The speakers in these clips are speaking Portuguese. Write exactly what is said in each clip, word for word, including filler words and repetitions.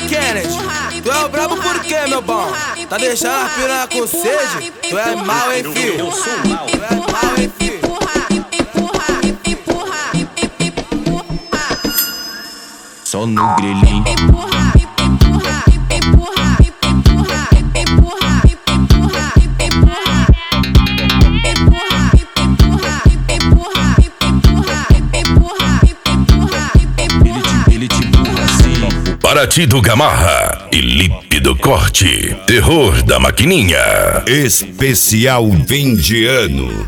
Kennedy, tu é o brabo por quê, meu bom? Tá deixando a piranha com sede? Tu é mal, hein, filho? Eu sou mal. Tu é mal, hein, filho? Só no grelhinho. Paraty do Gamarra e Lípido Corte. Terror da maquininha. Especial fim de ano.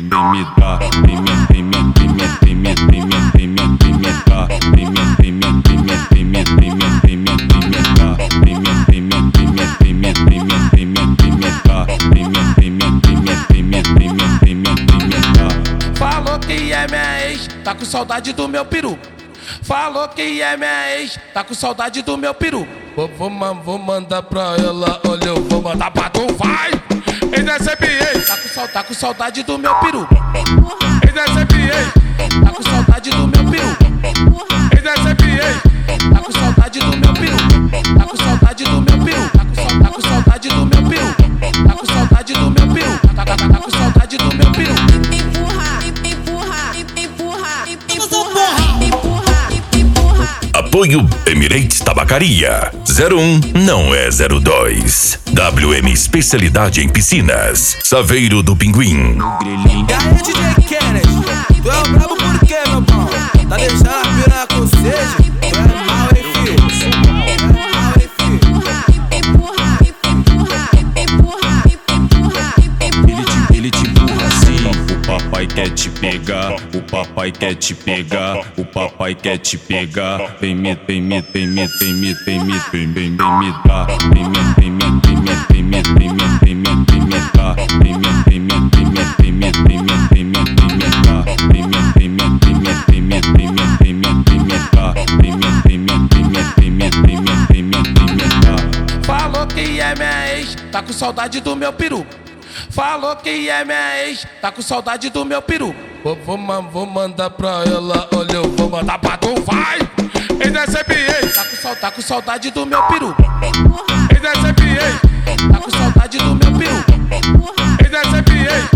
Falou que é minha ex, tá com saudade do meu peru. Falou que é minha ex, tá com saudade do meu peru. Vou, vou, vou mandar pra ela, olha, eu vou mandar pra tu, vai! Ex S B A, tá com, sal, tá com saudade do meu peru. Ex S B A, tá com saudade do meu peru. Ex S B A, tá com saudade do meu peru. Tá com saudade do meu peru. Tá com, tá com saudade do meu peru. Tá com saudade do meu peru. Tá, tá, tá, tá com saudade do meu peru. Apoio Emirates Tabacaria. zero um não é zero dois. W M Especialidade em Piscinas. Saveiro do Pinguim. E aí, D J Kennedy, tu é o brabo por quê, meu bom? Tá deixando a piranha com sede? Tu é mal, hein, filho? Tu é mal, hein, filho? Ele te, ele te empurra assim. O papai quer te pegar, o papai quer te pegar, o papai quer te pegar. Vem me, vem me, vem me, vem me, vem me, vem vem vem me dar. Vem me, vem me, vem me, vem me, vem me, vem me, vem me dar. Vem me, vem me, vem me, vem me, vem me, vem me, vem me dar. Vem me, vem me, vem me, vem me, vem me, vem me, vem me dar. Vem me, vem me, vem me, vem me, vem me, vem me, vem me dar. Falou que é minha ex, tá com saudade do meu peru. Falou que é minha ex, tá com saudade do meu peru. Vou, vou, vou mandar pra ela, olha, eu vou mandar pra tu, vai! Ex S B A, tá com, sal, tá com saudade do meu peru. Ex S B A, tá com saudade do meu peru. Ex S B A,